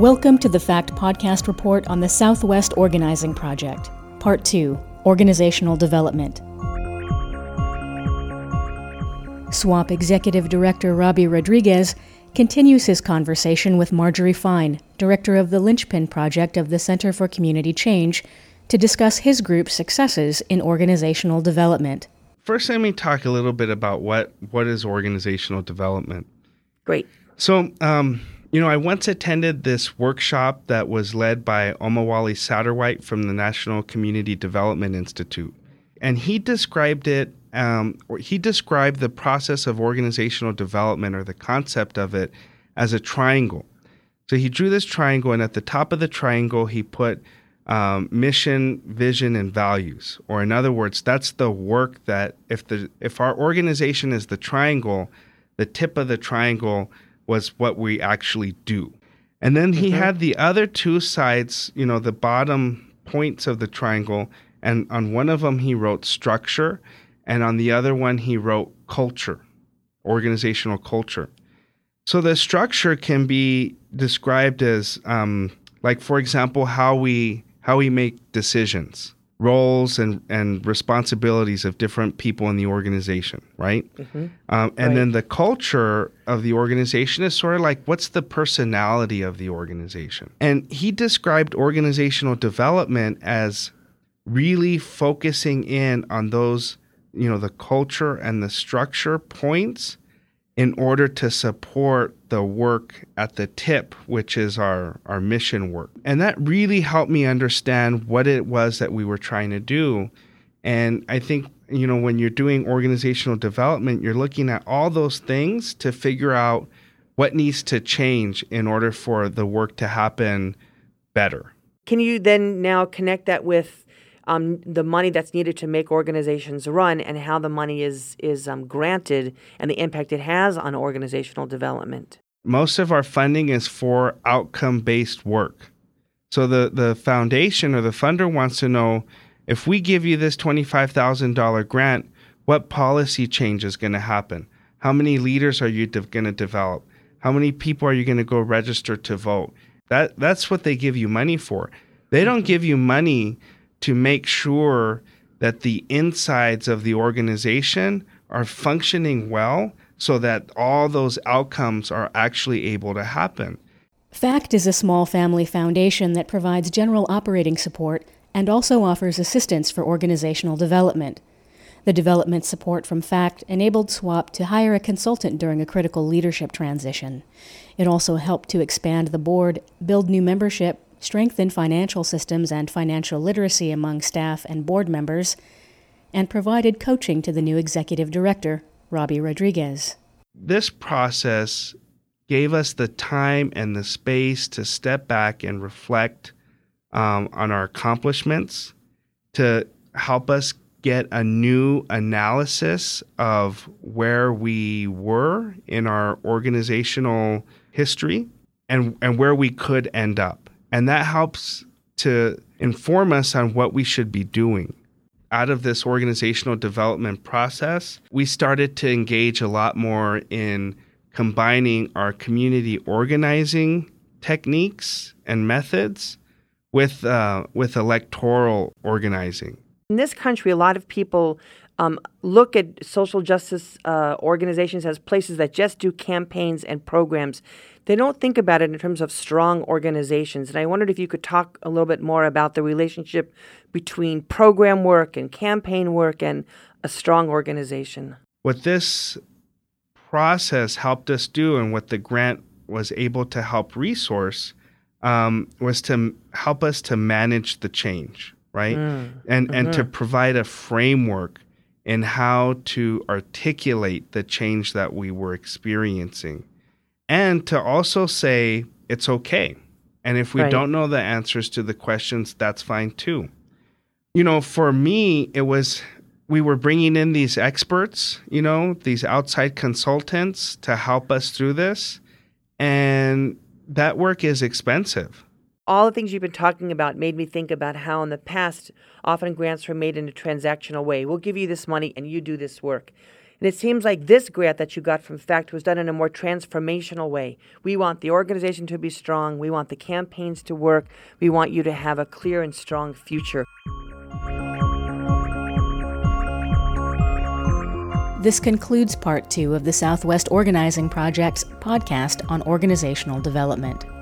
Welcome to the FACT podcast report on the Southwest Organizing Project, Part 2, Organizational Development. SWOP Executive Director Robbie Rodriguez continues his conversation with Marjorie Fine, Director of the Linchpin Project of the Center for Community Change, to discuss his group's successes in organizational development. First, let me talk a little bit about what is organizational development. Great. So, I once attended this workshop that was led by Omawale Satterwhite from the National Community Development Institute. And he described the process of organizational development, or the concept of it, as a triangle. So he drew this triangle, and at the top of the triangle, he put mission, vision, and values. Or in other words, that's the work that if our organization is the triangle, the tip of the triangle was what we actually do. And then he had the other two sides, the bottom points of the triangle, and on one of them he wrote structure, and on the other one he wrote culture, organizational culture. So the structure can be described as, for example, how we make decisions, roles and responsibilities of different people in the organization, right? And then the culture of the organization is sort of like, what's the personality of the organization? And he described organizational development as really focusing in on those, the culture and the structure points in order to support the work at the tip, which is our mission work. And that really helped me understand what it was that we were trying to do. And I think, when you're doing organizational development, you're looking at all those things to figure out what needs to change in order for the work to happen better. Can you then now connect that with the money that's needed to make organizations run, and how the money is granted and the impact it has on organizational development? Most of our funding is for outcome-based work. So the foundation or the funder wants to know, if we give you this $25,000 grant, what policy change is going to happen? How many leaders are you going to develop? How many people are you going to go register to vote? That's what they give you money for. They don't give you money to make sure that the insides of the organization are functioning well so that all those outcomes are actually able to happen. FACT is a small family foundation that provides general operating support and also offers assistance for organizational development. The development support from FACT enabled SWOP to hire a consultant during a critical leadership transition. It also helped to expand the board, build new membership, strengthen financial systems and financial literacy among staff and board members, and provided coaching to the new executive director, Robbie Rodriguez. This process gave us the time and the space to step back and reflect on our accomplishments, to help us get a new analysis of where we were in our organizational history and where we could end up. And that helps to inform us on what we should be doing. Out of this organizational development process, we started to engage a lot more in combining our community organizing techniques and methods with electoral organizing. In this country, a lot of people look at social justice organizations as places that just do campaigns and programs. They don't think about it in terms of strong organizations. And I wondered if you could talk a little bit more about the relationship between program work and campaign work and a strong organization. What this process helped us do, and what the grant was able to help resource, was to help us to manage the change, right? And to provide a framework in how to articulate the change that we were experiencing. And to also say it's okay. And if we don't know the answers to the questions, that's fine too. For me, we were bringing in these experts, these outside consultants to help us through this. And that work is expensive. All the things you've been talking about made me think about how in the past, often grants were made in a transactional way. We'll give you this money and you do this work. And it seems like this grant that you got from FACT was done in a more transformational way. We want the organization to be strong. We want the campaigns to work. We want you to have a clear and strong future. This concludes part 2 of the Southwest Organizing Project's podcast on organizational development.